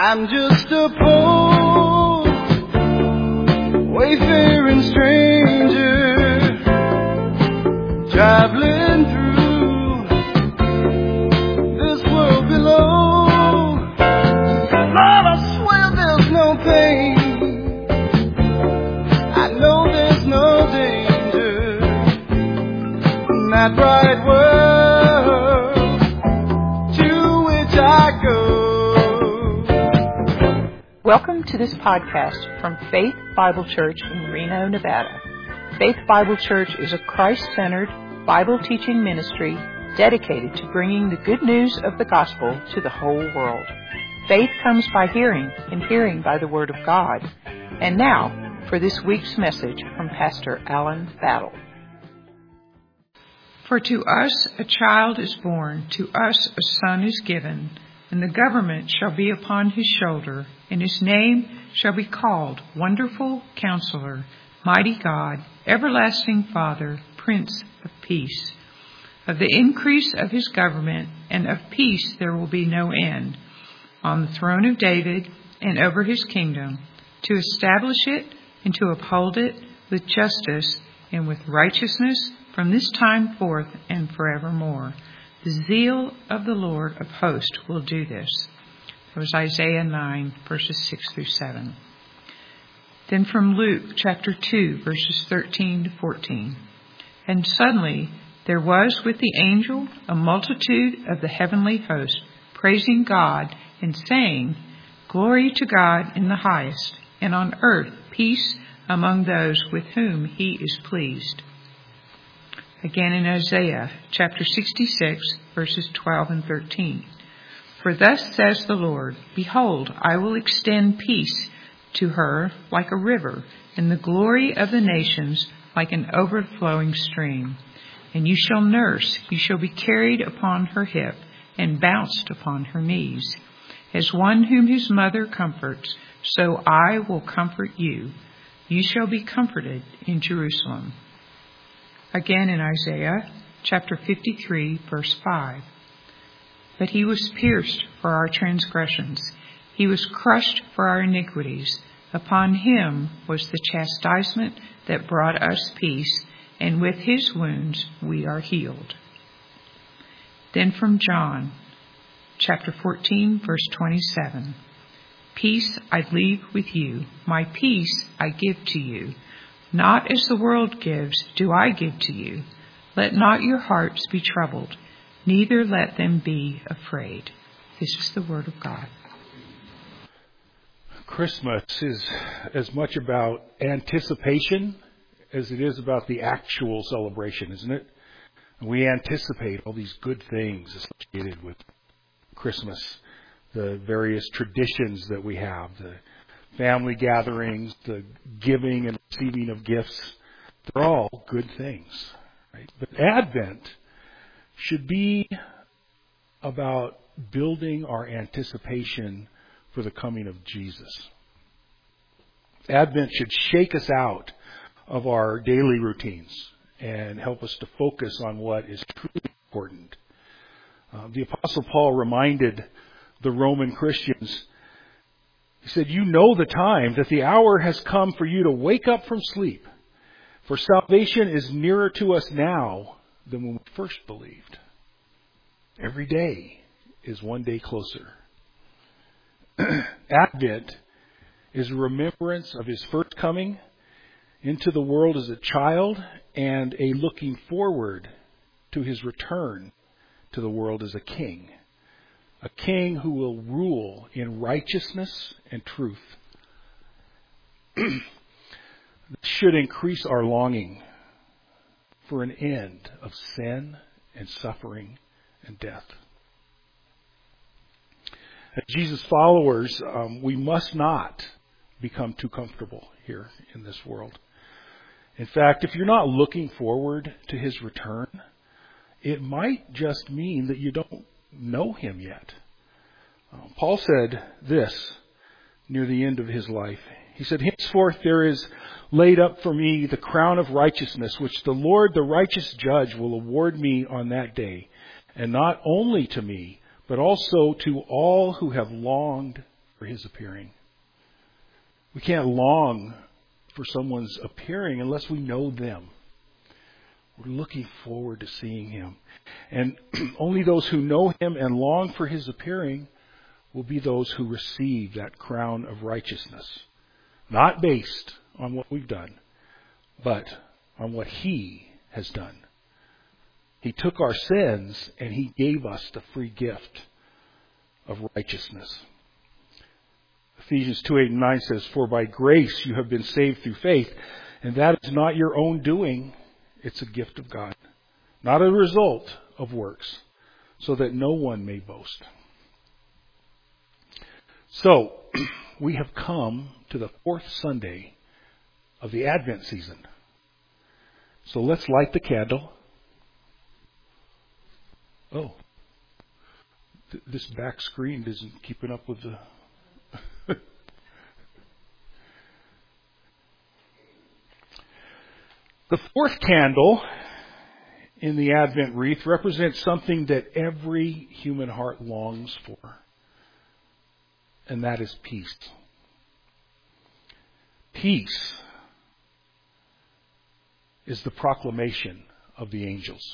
I'm just a poor, wayfaring stranger, traveling through this world below. Lord, I swear there's no pain, I know there's no danger in that bright world to which I go. Welcome to this podcast from Faith Bible Church in Reno, Nevada. Faith Bible Church is a Christ-centered Bible teaching ministry dedicated to bringing the good news of the gospel to the whole world. Faith comes by hearing, and hearing by the Word of God. And now, for this week's message from Pastor Alan Battle. For to us a child is born, to us a son is given, and the government shall be upon his shoulder, and his name shall be called Wonderful Counselor, Mighty God, Everlasting Father, Prince of Peace. Of the increase of his government and of peace there will be no end, on the throne of David and over his kingdom, to establish it and to uphold it with justice and with righteousness from this time forth and forevermore. The zeal of the Lord of hosts will do this. That was Isaiah 9, verses 6 through 7. Then from Luke chapter 2, verses 13 to 14. And suddenly there was with the angel a multitude of the heavenly host, praising God and saying, Glory to God in the highest, and on earth peace among those with whom he is pleased. Again in Isaiah chapter 66, verses 12 and 13. For thus says the Lord, Behold, I will extend peace to her like a river, and the glory of the nations like an overflowing stream. And you shall nurse, you shall be carried upon her hip, and bounced upon her knees. As one whom his mother comforts, so I will comfort you. You shall be comforted in Jerusalem. Again in Isaiah chapter 53, verse 5. But he was pierced for our transgressions. He was crushed for our iniquities. Upon him was the chastisement that brought us peace, and with his wounds we are healed. Then from John chapter 14, verse 27. Peace I leave with you, my peace I give to you. Not as the world gives, do I give to you. Let not your hearts be troubled, neither let them be afraid. This is the word of God. Christmas is as much about anticipation as it is about the actual celebration, isn't it? We anticipate all these good things associated with Christmas, the various traditions that we have, the family gatherings, the giving and receiving of gifts. They're all good things, right? But Advent should be about building our anticipation for the coming of Jesus. Advent should shake us out of our daily routines and help us to focus on what is truly important. The Apostle Paul reminded the Roman Christians, he said, You know the time, that the hour has come for you to wake up from sleep. For salvation is nearer to us now than when we first believed. Every day is one day closer. Advent is a remembrance of his first coming into the world as a child and a looking forward to his return to the world as a king who will rule in righteousness and truth. This should increase our longing for an end of sin and suffering and death. As Jesus followers, we must not become too comfortable here in this world. In fact, if you're not looking forward to his return, it might just mean that you don't know him yet. Paul said this near the end of his life. He said, Henceforth there is laid up for me the crown of righteousness, which the Lord, the righteous judge, will award me on that day. And not only to me, but also to all who have longed for His appearing. We can't long for someone's appearing unless we know them. We're looking forward to seeing Him. And only those who know Him and long for His appearing will be those who receive that crown of righteousness. Not based on what we've done, but on what He has done. He took our sins and He gave us the free gift of righteousness. Ephesians 2:8-9 says, "For by grace you have been saved through faith, and that is not your own doing, it's a gift of God, not a result of works, so that no one may boast." So, we have come to the fourth Sunday of the Advent season. So let's light the candle. Oh, this back screen isn't keeping up with the... The fourth candle in the Advent wreath represents something that every human heart longs for, and that is peace. Peace is the proclamation of the angels.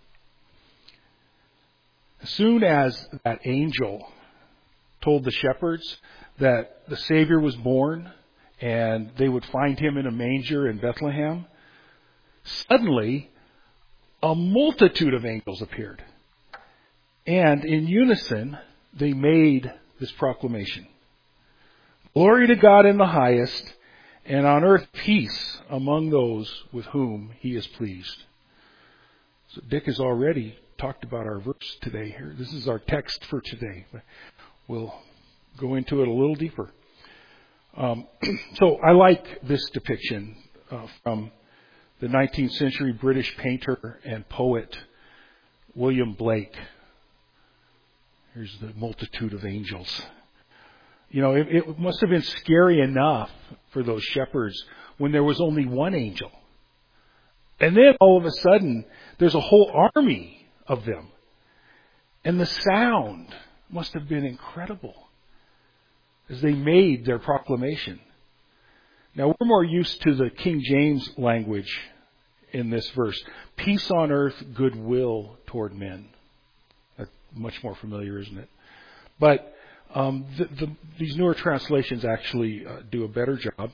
As soon as that angel told the shepherds that the Savior was born and they would find Him in a manger in Bethlehem, suddenly a multitude of angels appeared. And in unison, they made this proclamation: "Glory to God in the highest, and on earth peace among those with whom He is pleased." So Dick has already talked about our verse today here. This is our text for today. We'll go into it a little deeper. So I like this depiction from the 19th century British painter and poet William Blake. Here's the multitude of angels. You know, it must have been scary enough for those shepherds when there was only one angel. And then all of a sudden, there's a whole army of them. And the sound must have been incredible as they made their proclamation. Now, we're more used to the King James language in this verse. Peace on earth, goodwill toward men. That's much more familiar, isn't it? But these newer translations actually do a better job.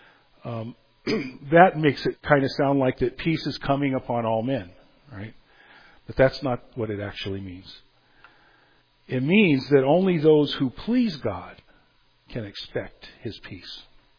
That makes it kind of sound like that peace is coming upon all men, right? But that's not what it actually means. It means that only those who please God can expect His peace.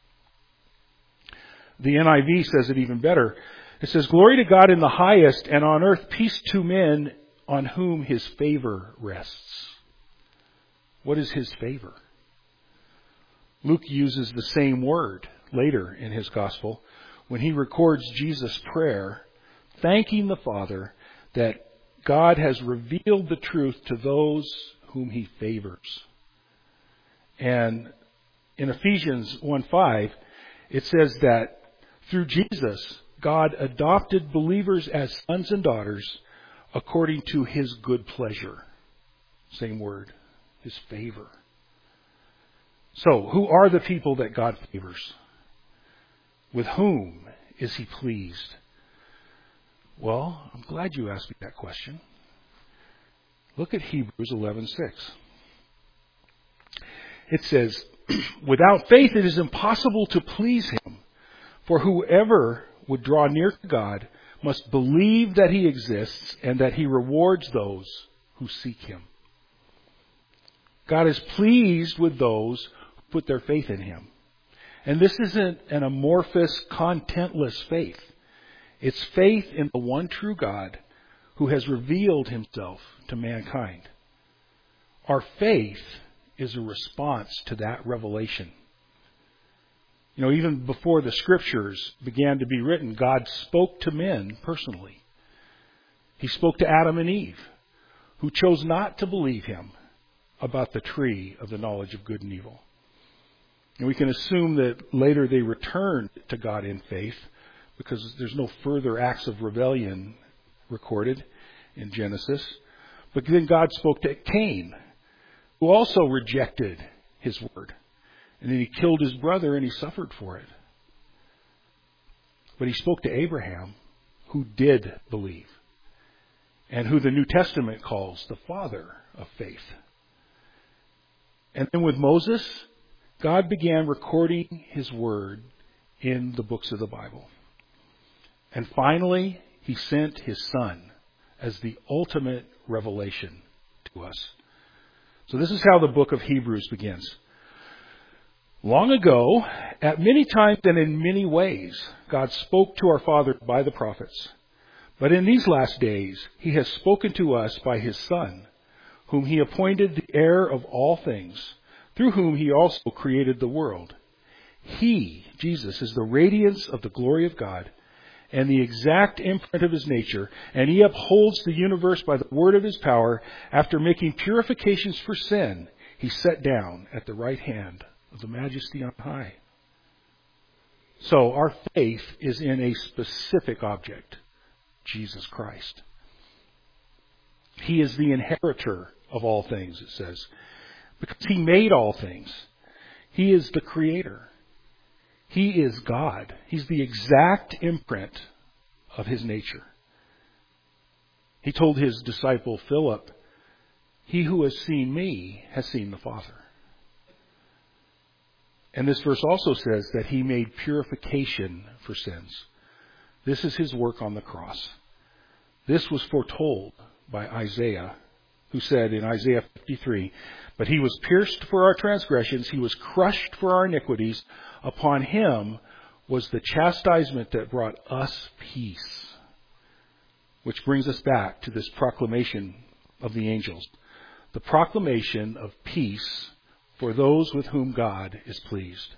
The NIV says it even better. It says, "Glory to God in the highest, and on earth peace to men on whom His favor rests." What is His favor? Luke uses the same word later in his gospel when he records Jesus' prayer, thanking the Father that God has revealed the truth to those whom He favors. And in Ephesians 1:5, it says that through Jesus, God adopted believers as sons and daughters according to His good pleasure. Same word, His favor. So, who are the people that God favors? With whom is He pleased? Well, I'm glad you asked me that question. Look at Hebrews 11:6. It says, "Without faith it is impossible to please Him. For whoever would draw near to God must believe that He exists and that He rewards those who seek Him." God is pleased with those who put their faith in Him. And this isn't an amorphous, contentless faith. It's faith in the one true God who has revealed Himself to mankind. Our faith is a response to that revelation. You know, even before the Scriptures began to be written, God spoke to men personally. He spoke to Adam and Eve, who chose not to believe Him about the tree of the knowledge of good and evil. And we can assume that later they returned to God in faith because there's no further acts of rebellion recorded in Genesis. But then God spoke to Cain, who also rejected His word And then he killed his brother and he suffered for it. But he spoke to Abraham, who did believe, and who the New Testament calls the father of faith. And then with Moses, God began recording his word in the books of the Bible. And finally, he sent his son as the ultimate revelation to us. So this is how the book of Hebrews begins. Long ago, at many times and in many ways, God spoke to our fathers by the prophets. But in these last days, he has spoken to us by his Son, whom he appointed the heir of all things, through whom he also created the world. He, Jesus, is the radiance of the glory of God and the exact imprint of his nature, and he upholds the universe by the word of his power. After making purifications for sin, he sat down at the right hand of the Majesty on high. So our faith is in a specific object, Jesus Christ. He is the inheritor of all things, it says, because he made all things. He is the creator. He is God. He's the exact imprint of his nature. He told his disciple Philip, "He who has seen me has seen the Father." And this verse also says that he made purification for sins. This is his work on the cross. This was foretold by Isaiah, who said in Isaiah 53, "But he was pierced for our transgressions, he was crushed for our iniquities. Upon him was the chastisement that brought us peace." Which brings us back to this proclamation of the angels. The proclamation of peace for those with whom God is pleased.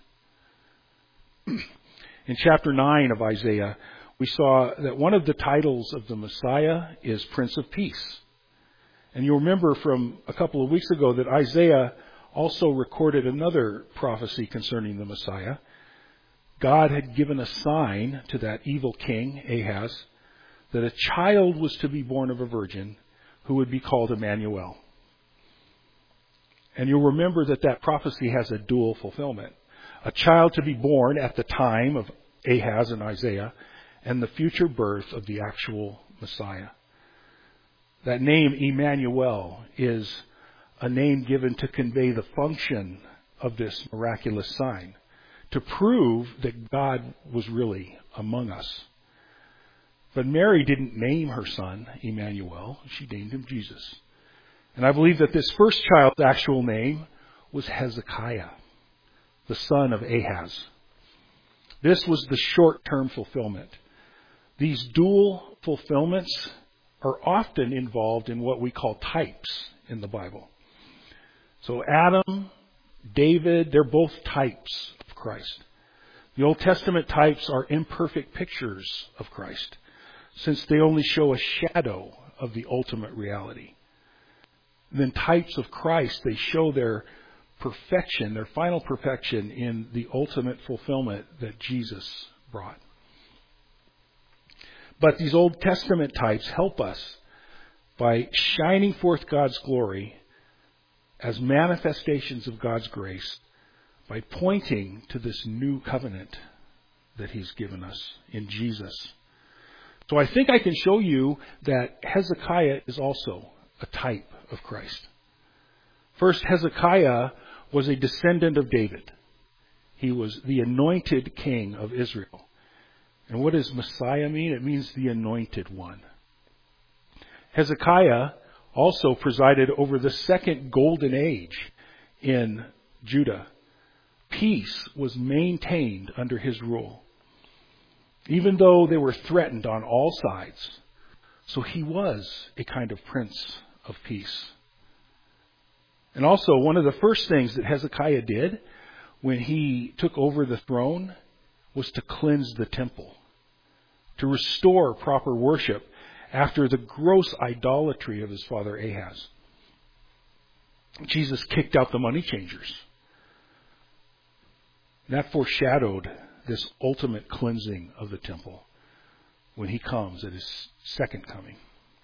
In chapter 9 of Isaiah, we saw that one of the titles of the Messiah is Prince of Peace. And you'll remember from a couple of weeks ago that Isaiah also recorded another prophecy concerning the Messiah. God had given a sign to that evil king, Ahaz, that a child was to be born of a virgin who would be called Emmanuel. And you'll remember that that prophecy has a dual fulfillment. A child to be born at the time of Ahaz and Isaiah, and the future birth of the actual Messiah. That name, Emmanuel, is a name given to convey the function of this miraculous sign, to prove that God was really among us. But Mary didn't name her son Emmanuel. She named him Jesus. And I believe that this first child's actual name was Hezekiah, the son of Ahaz. This was the short-term fulfillment. These dual fulfillments are often involved in what we call types in the Bible. So Adam, David, they're both types of Christ. The Old Testament types are imperfect pictures of Christ, since they only show a shadow of the ultimate reality. Then types of Christ, they show their perfection, their final perfection in the ultimate fulfillment that Jesus brought. But these Old Testament types help us by shining forth God's glory as manifestations of God's grace by pointing to this new covenant that He's given us in Jesus. So I think I can show you that Hezekiah is also a type of Christ. First, Hezekiah was a descendant of David. He was the anointed king of Israel. And what does Messiah mean? It means the anointed one. Hezekiah also presided over the second golden age in Judah. Peace was maintained under his rule, even though they were threatened on all sides. So he was a kind of prince of peace. And also, one of the first things that Hezekiah did when he took over the throne was to cleanse the temple, to restore proper worship after the gross idolatry of his father Ahaz. Jesus kicked out the money changers. That foreshadowed this ultimate cleansing of the temple when he comes at his second coming.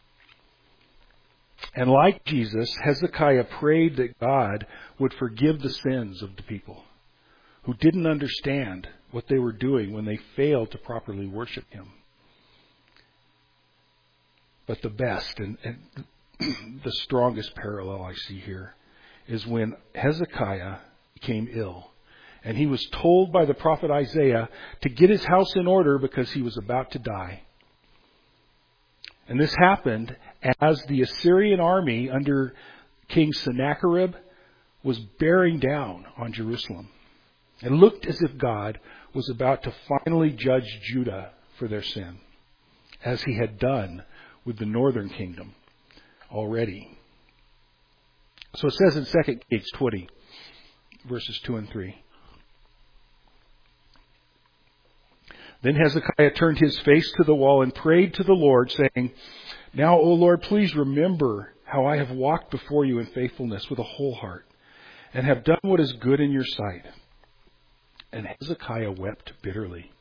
And like Jesus, Hezekiah prayed that God would forgive the sins of the people. who didn't understand what they were doing when they failed to properly worship him. But the best and the strongest parallel I see here is when Hezekiah became ill. And he was told by the prophet Isaiah to get his house in order because he was about to die. And this happened as the Assyrian army under King Sennacherib was bearing down on Jerusalem. It looked as if God was about to finally judge Judah for their sin, as he had done with the northern kingdom already. So it says in 2 Kings 20, verses 2 and 3. Then Hezekiah turned his face to the wall and prayed to the Lord, saying, Now, O Lord, please remember how I have walked before you in faithfulness with a whole heart, and have done what is good in your sight. And Hezekiah wept bitterly.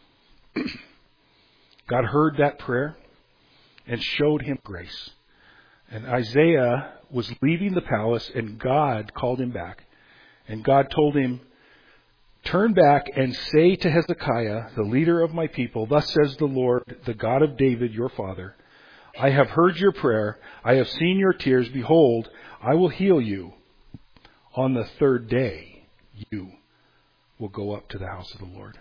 God heard that prayer and showed him grace. And Isaiah was leaving the palace, and God called him back. And God told him, Turn back and say to Hezekiah, the leader of my people, Thus says the Lord, the God of David, your father, I have heard your prayer. I have seen your tears. Behold, I will heal you. On the third day, you will go up to the house of the Lord.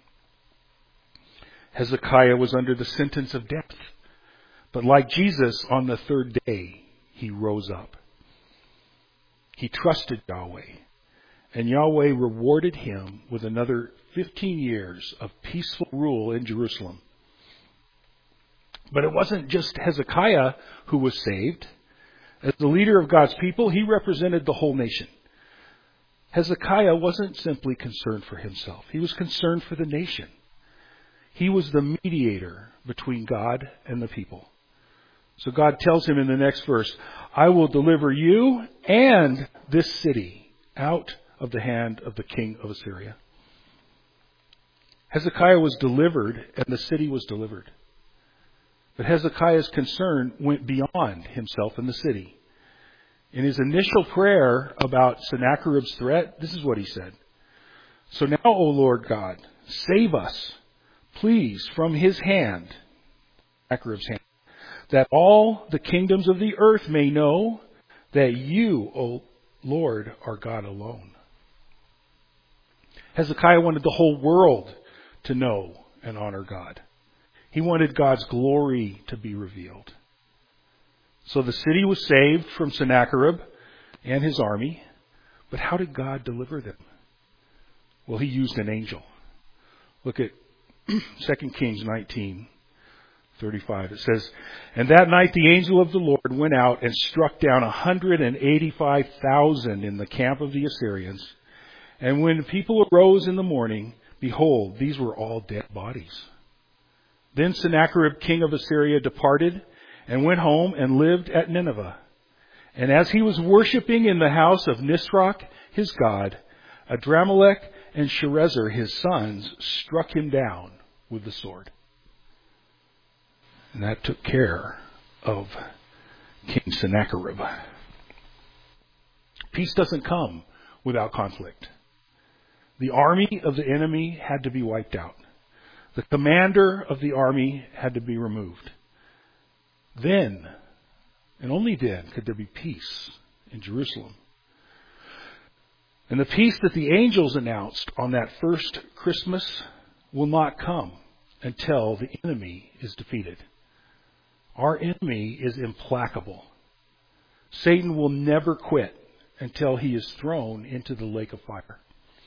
Hezekiah was under the sentence of death. But like Jesus, on the third day, he rose up. He trusted Yahweh. And Yahweh rewarded him with another 15 years of peaceful rule in Jerusalem. But it wasn't just Hezekiah who was saved. As the leader of God's people, he represented the whole nation. Hezekiah wasn't simply concerned for himself. He was concerned for the nation. He was the mediator between God and the people. So God tells him in the next verse, I will deliver you and this city out of the hand of the king of Assyria. Hezekiah was delivered and the city was delivered. But Hezekiah's concern went beyond himself and the city. In his initial prayer about Sennacherib's threat, this is what he said. So now, O Lord God, save us, please, from his hand, Sennacherib's hand, that all the kingdoms of the earth may know that you, O Lord, are God alone. Hezekiah wanted the whole world to know and honor God. He wanted God's glory to be revealed. So the city was saved from Sennacherib and his army. But how did God deliver them? Well, he used an angel. Look at 2 Kings 19:35. It says, And that night the angel of the Lord went out and struck down 185,000 in the camp of the Assyrians. And when people arose in the morning, behold, these were all dead bodies. Then Sennacherib, king of Assyria, departed and went home and lived at Nineveh. And as he was worshipping in the house of Nisroch, his god, Adramelech and Sharezer, his sons, struck him down with the sword. And that took care of King Sennacherib. Peace doesn't come without conflict. The army of the enemy had to be wiped out. The commander of the army had to be removed. Then, and only then, could there be peace in Jerusalem. And the peace that the angels announced on that first Christmas will not come until the enemy is defeated. Our enemy is implacable. Satan will never quit until he is thrown into the lake of fire.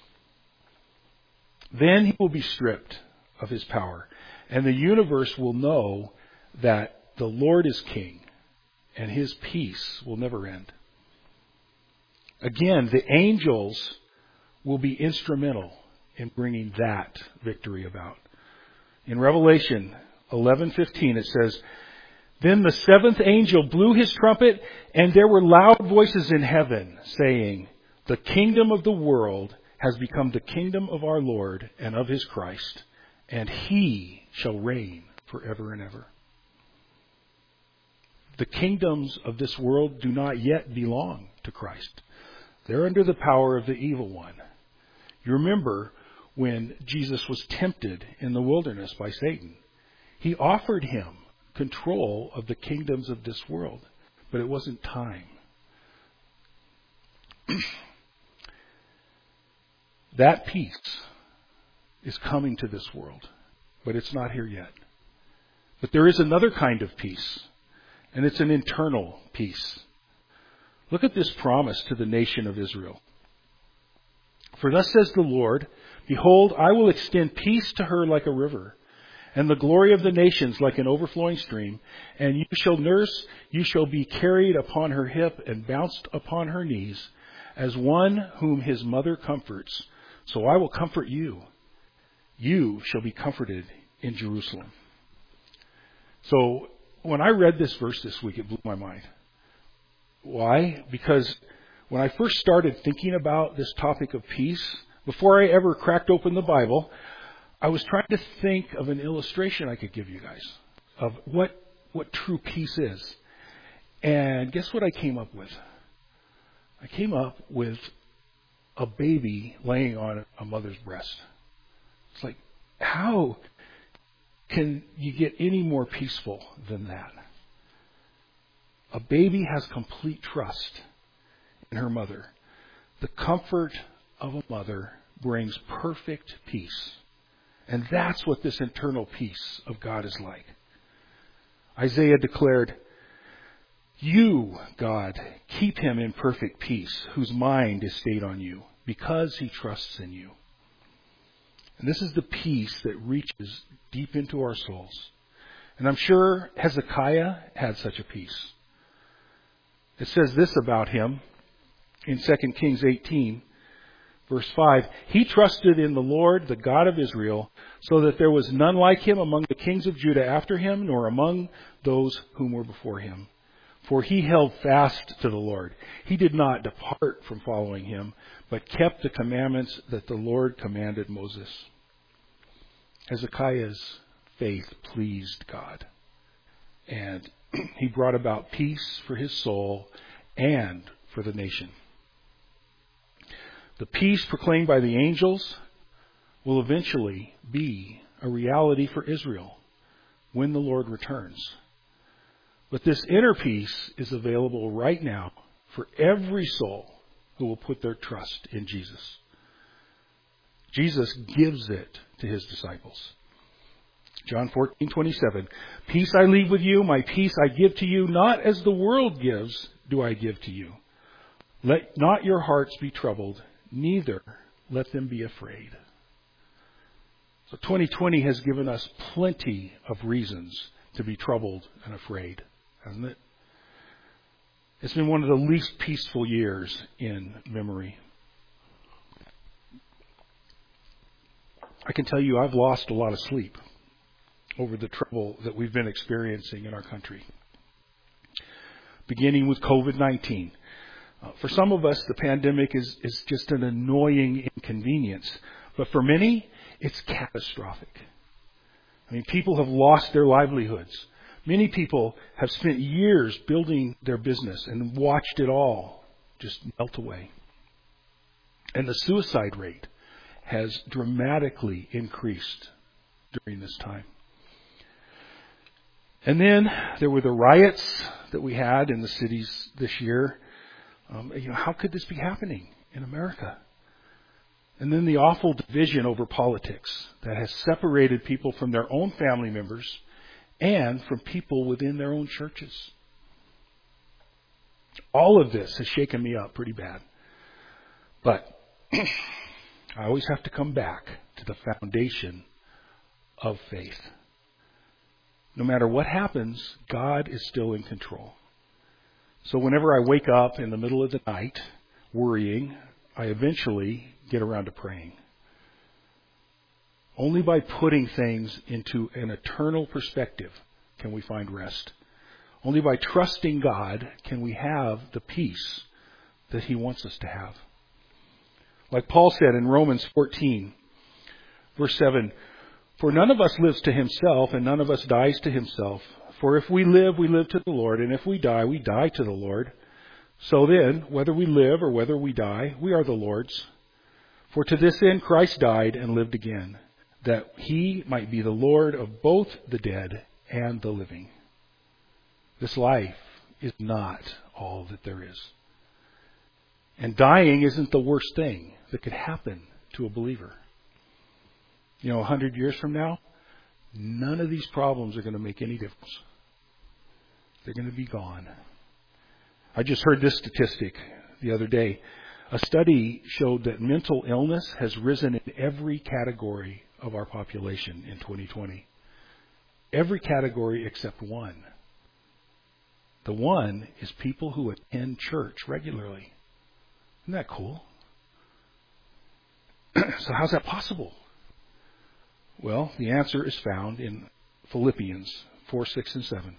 Then he will be stripped of his power, and the universe will know that the Lord is king, and his peace will never end. Again, the angels will be instrumental in bringing that victory about. In Revelation 11:15 it says, Then the seventh angel blew his trumpet, and there were loud voices in heaven saying, The kingdom of the world has become the kingdom of our Lord and of his Christ, and he shall reign forever and ever. The kingdoms of this world do not yet belong to Christ. They're under the power of the evil one. You remember when Jesus was tempted in the wilderness by Satan. He offered him control of the kingdoms of this world, but it wasn't time. That peace is coming to this world, but it's not here yet. But there is another kind of peace, and it's an internal peace. Look at this promise to the nation of Israel. For thus says the Lord, behold, I will extend peace to her like a river, and the glory of the nations like an overflowing stream. And you shall be carried upon her hip and bounced upon her knees, as one whom his mother comforts. So I will comfort you. You shall be comforted in Jerusalem. So when I read this verse this week, it blew my mind. Why? Because when I first started thinking about this topic of peace, before I ever cracked open the Bible, I was trying to think of an illustration I could give you guys of what true peace is. And guess what I came up with? I came up with a baby laying on a mother's breast. It's like, how can you get any more peaceful than that? A baby has complete trust in her mother. The comfort of a mother brings perfect peace. And that's what this internal peace of God is like. Isaiah declared, you, God, keep him in perfect peace, whose mind is stayed on you, because he trusts in you. And this is the peace that reaches deep into our souls. And I'm sure Hezekiah had such a peace. It says this about him in 2 Kings 18, verse 5. He trusted in the Lord, the God of Israel, so that there was none like him among the kings of Judah after him, nor among those whom were before him. For he held fast to the Lord. He did not depart from following him, but kept the commandments that the Lord commanded Moses. Hezekiah's faith pleased God. And he brought about peace for his soul and for the nation. The peace proclaimed by the angels will eventually be a reality for Israel when the Lord returns. But this inner peace is available right now for every soul who will put their trust in Jesus. Jesus gives it to his disciples. John 14:27. Peace I leave with you, my peace I give to you, not as the world gives do I give to you. Let not your hearts be troubled, neither let them be afraid. So 2020 has given us plenty of reasons to be troubled and afraid, hasn't it? It's been one of the least peaceful years in memory. I can tell you I've lost a lot of sleep over the trouble that we've been experiencing in our country. Beginning with COVID-19. For some of us, the pandemic is just an annoying inconvenience. But for many, it's catastrophic. I mean, people have lost their livelihoods. Many people have spent years building their business and watched it all just melt away. And the suicide rate has dramatically increased during this time. And then there were the riots that we had in the cities this year. How could this be happening in America? And then the awful division over politics that has separated people from their own family members and from people within their own churches. All of this has shaken me up pretty bad. But I always have to come back to the foundation of faith. No matter what happens, God is still in control. So whenever I wake up in the middle of the night worrying, I eventually get around to praying. Only by putting things into an eternal perspective can we find rest. Only by trusting God can we have the peace that He wants us to have. Like Paul said in Romans 14, verse 7, for none of us lives to himself, and none of us dies to himself. For if we live to the Lord, and if we die to the Lord. So then, whether we live or whether we die, we are the Lord's. For to this end Christ died and lived again, that he might be the Lord of both the dead and the living. This life is not all that there is. And dying isn't the worst thing that could happen to a believer. 100 years from now, none of these problems are going to make any difference. They're going to be gone. I just heard this statistic the other day. A study showed that mental illness has risen in every category of our population in 2020. Every category except one. The one is people who attend church regularly. Isn't that cool? So how's that possible? Well, the answer is found in Philippians 4, 6, and 7.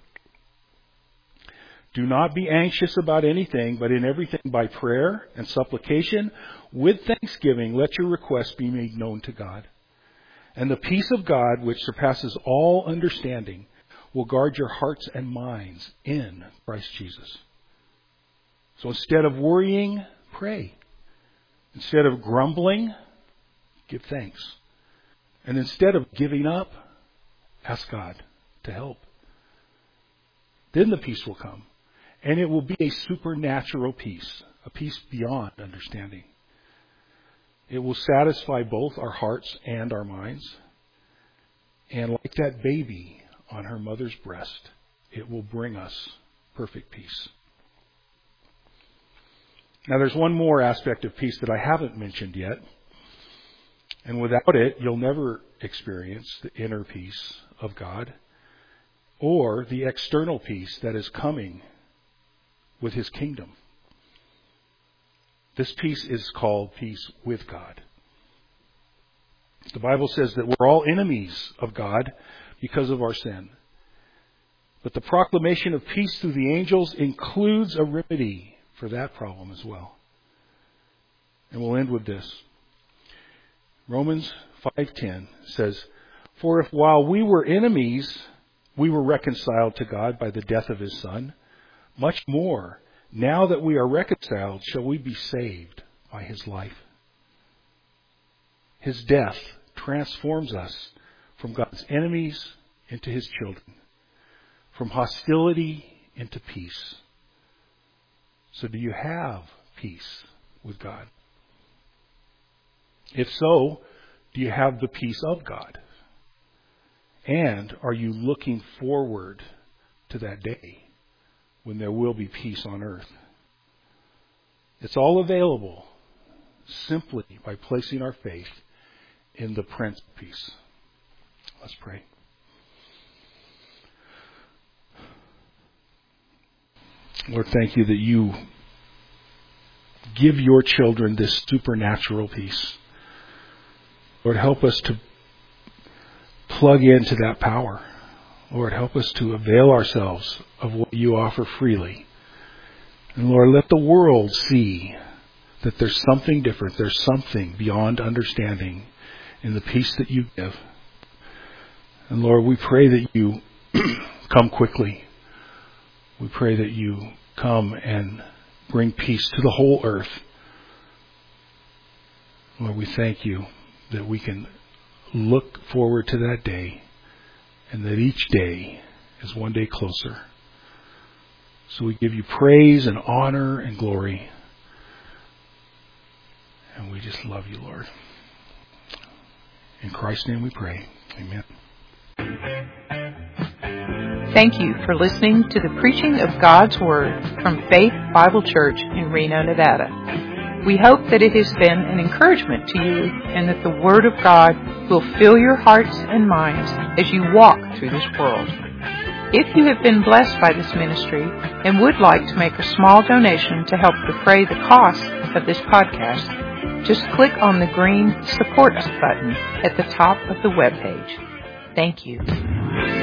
Do not be anxious about anything, but in everything by prayer and supplication, with thanksgiving, let your requests be made known to God. And the peace of God, which surpasses all understanding, will guard your hearts and minds in Christ Jesus. So instead of worrying, pray. Instead of grumbling, give thanks. And instead of giving up, ask God to help. Then the peace will come. And it will be a supernatural peace, a peace beyond understanding. It will satisfy both our hearts and our minds. And like that baby on her mother's breast, it will bring us perfect peace. Now there's one more aspect of peace that I haven't mentioned yet. And without it, you'll never experience the inner peace of God or the external peace that is coming with His kingdom. This peace is called peace with God. The Bible says that we're all enemies of God because of our sin. But the proclamation of peace through the angels includes a remedy for that problem as well. And we'll end with this. Romans 5:10 says, For if while we were enemies, we were reconciled to God by the death of His Son, much more, now that we are reconciled, shall we be saved by His life. His death transforms us from God's enemies into His children, from hostility into peace. So do you have peace with God? If so, do you have the peace of God? And are you looking forward to that day when there will be peace on earth? It's all available simply by placing our faith in the Prince of Peace. Let's pray. Lord, thank you that you give your children this supernatural peace. Lord, help us to plug into that power. Lord, help us to avail ourselves of what you offer freely. And Lord, let the world see that there's something different. There's something beyond understanding in the peace that you give. And Lord, we pray that you come quickly. We pray that you come and bring peace to the whole earth. Lord, we thank you that we can look forward to that day, and that each day is one day closer. So we give you praise and honor and glory. And we just love you, Lord. In Christ's name we pray. Amen. Thank you for listening to the preaching of God's Word from Faith Bible Church in Reno, Nevada. We hope that it has been an encouragement to you and that the Word of God will fill your hearts and minds as you walk through this world. If you have been blessed by this ministry and would like to make a small donation to help defray the cost of this podcast, just click on the green Support Us button at the top of the webpage. Thank you.